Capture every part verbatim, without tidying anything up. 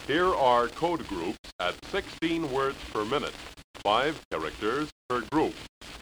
Here are code groups at sixteen words per minute, five characters per group.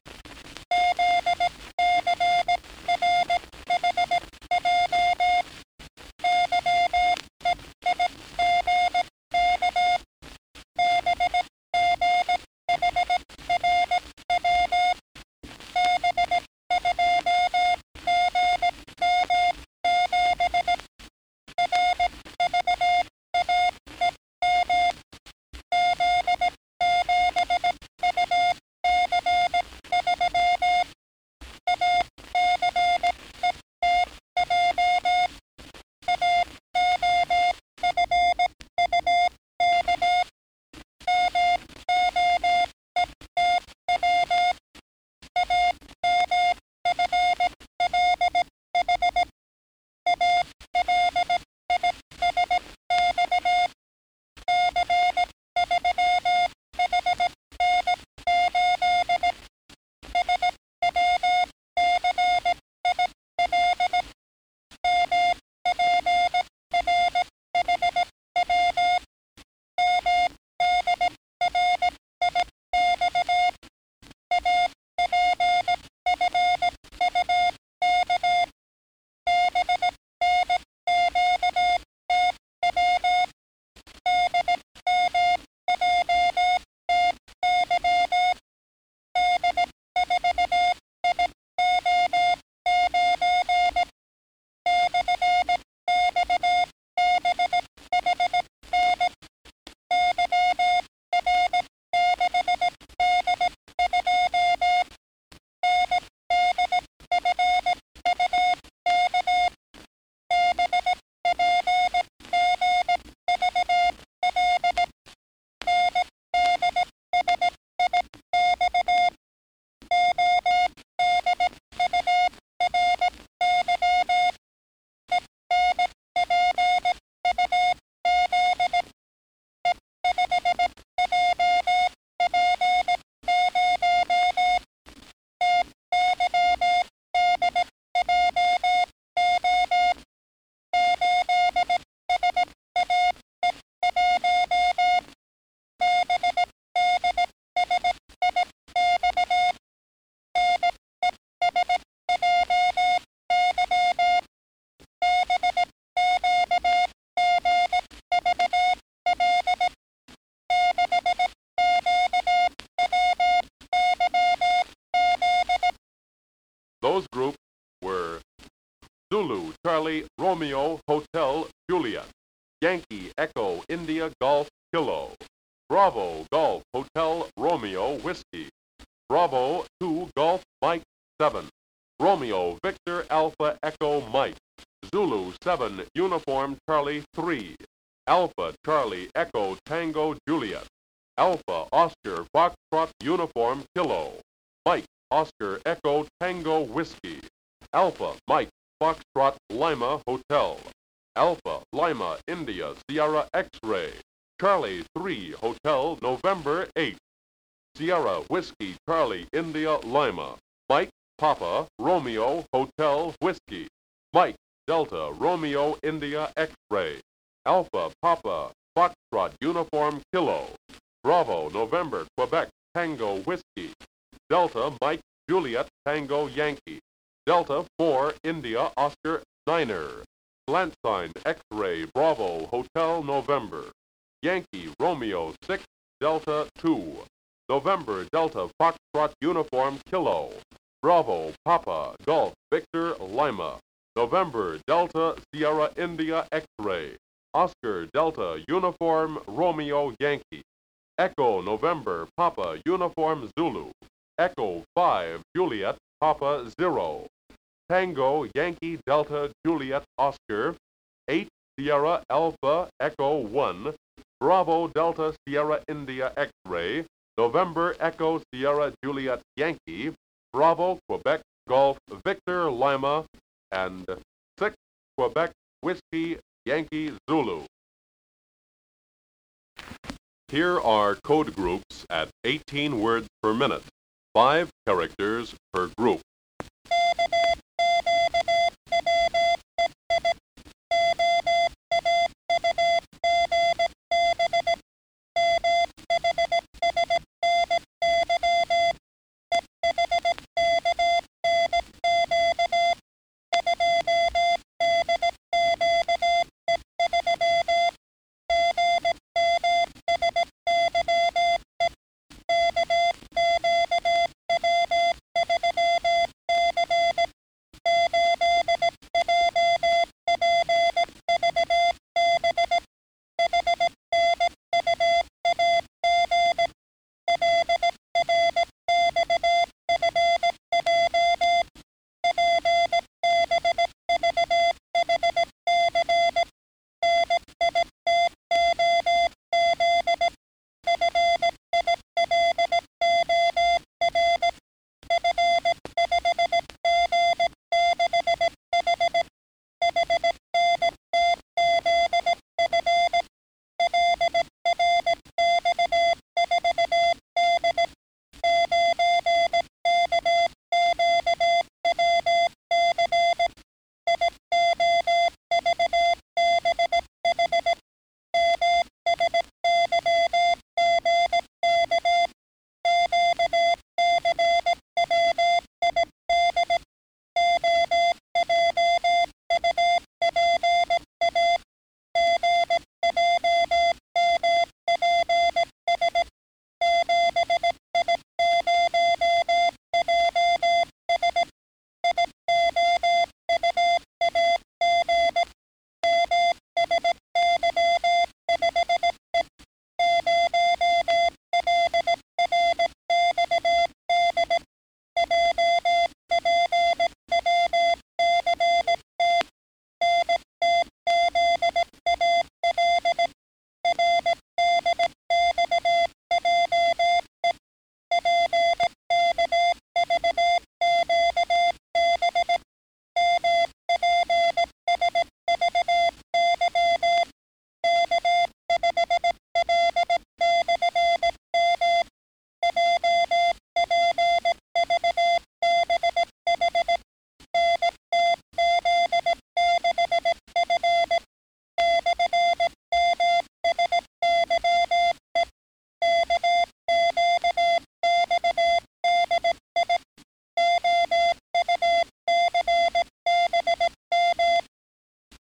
Those groups were Zulu, Charlie, Romeo, Hotel, Juliet, Yankee, Echo, India, Golf, Kilo, Bravo, Golf, Hotel, Romeo, Whiskey, Bravo, two, Golf, Mike, seven, Romeo, Victor, Alpha, Echo, Mike, Zulu, seven, Uniform, Charlie, three, Alpha, Charlie, Echo, Tango, Juliet, Alpha, Oscar, Foxtrot, Uniform, Kilo, Mike, Oscar, Echo, Tango, Whiskey, Alpha, Mike, Foxtrot, Lima, Hotel, Alpha, Lima, India, Sierra, X-Ray, Charlie, three, Hotel, November, eight, Sierra, Whiskey, Charlie, India, Lima, Mike, Papa, Romeo, Hotel, Whiskey, Mike, Delta, Romeo, India, X-Ray, Alpha, Papa, Foxtrot, Uniform, Kilo, Bravo, November, Quebec, Tango, Whiskey, Delta, Mike, Juliet, Tango, Yankee, Delta, four, India, Oscar, Niner, Slant sign, X-Ray, Bravo, Hotel, November, Yankee, Romeo, six, Delta, two, November, Delta, Foxtrot, Uniform, Kilo, Bravo, Papa, Golf, Victor, Lima, November, Delta, Sierra, India, X-Ray, Oscar, Delta, Uniform, Romeo, Yankee, Echo, November, Papa, Uniform, Zulu, Echo, five, Juliet, Papa, zero, Tango, Yankee, Delta, Juliet, Oscar, eight, Sierra, Alpha, Echo, one, Bravo, Delta, Sierra, India, X-Ray, November, Echo, Sierra, Juliet, Yankee, Bravo, Quebec, Golf, Victor, Lima, and six, Quebec, Whiskey, Yankee, Zulu. Here are code groups at eighteen words per minute, five characters per group.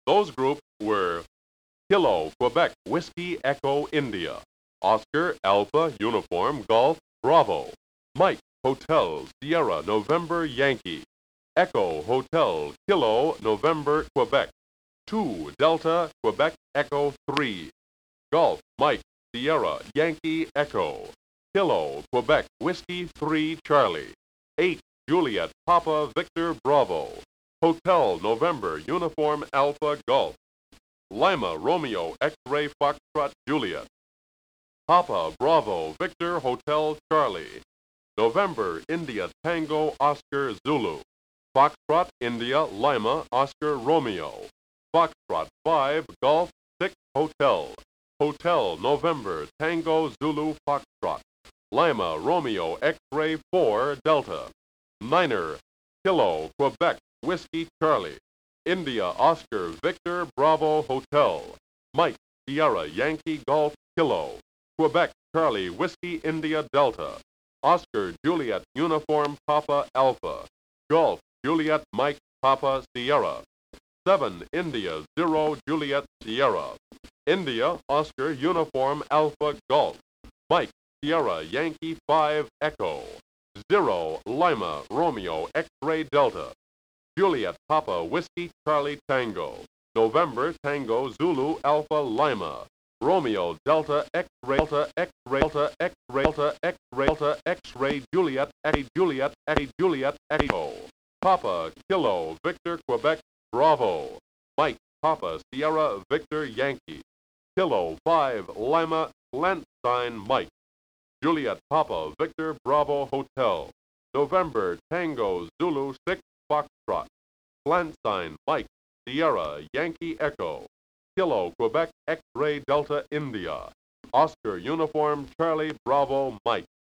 Those groups were Kilo, Quebec, Whiskey, Echo, India. Oscar, Alpha, Uniform, Golf, Bravo. Mike, Hotel, Sierra, November, Yankee. Echo, Hotel, Kilo, November, Quebec. two, Delta, Quebec, Echo, three. Golf, Mike, Sierra, Yankee, Echo. Kilo, Quebec, Whiskey, three, Charlie. eight, Juliet, Papa, Victor, Bravo. Hotel, November, Uniform, Alpha, Golf. Lima, Romeo, X-Ray, Foxtrot, Juliet. Papa, Bravo, Victor, Hotel, Charlie. November, India, Tango, Oscar, Zulu. Foxtrot, India, Lima, Oscar, Romeo. Foxtrot, five, Golf, six, Hotel. Hotel, November, Tango, Zulu, Foxtrot. Lima, Romeo, X-Ray, four, Delta. Niner, Kilo, Quebec, Whiskey, Charlie. India, Oscar, Victor, Bravo, Hotel. Mike, Sierra, Yankee, Golf, Kilo. Quebec, Charlie, Whiskey, India, Delta. Oscar, Juliet, Uniform, Papa, Alpha. Golf, Juliet, Mike, Papa, Sierra. seven, India, zero, Juliet, Sierra. India, Oscar, Uniform, Alpha, Golf. Mike, Sierra, Yankee, five, Echo. zero, Lima, Romeo, X-Ray, Delta. Juliet, Papa, Whiskey, Charlie, Tango. November, Tango, Zulu, Alpha, Lima. Romeo, Delta, X-Ray, Delta, X-Ray, Delta, X-Ray, Delta, X-Ray, Delta, X-Ray, Juliet, A, Juliet, A, Juliet, Echo. Papa, Kilo, Victor, Quebec, Bravo. Mike, Papa, Sierra, Victor, Yankee. Kilo, five, Lima, Landstein, Mike. Juliet, Papa, Victor, Bravo, Hotel. November, Tango, Zulu, six, Foxtrot. Landstein, Mike, Sierra, Yankee, Echo. Kilo, Quebec, X-Ray, Delta, India. Oscar, Uniform, Charlie, Bravo, Mike.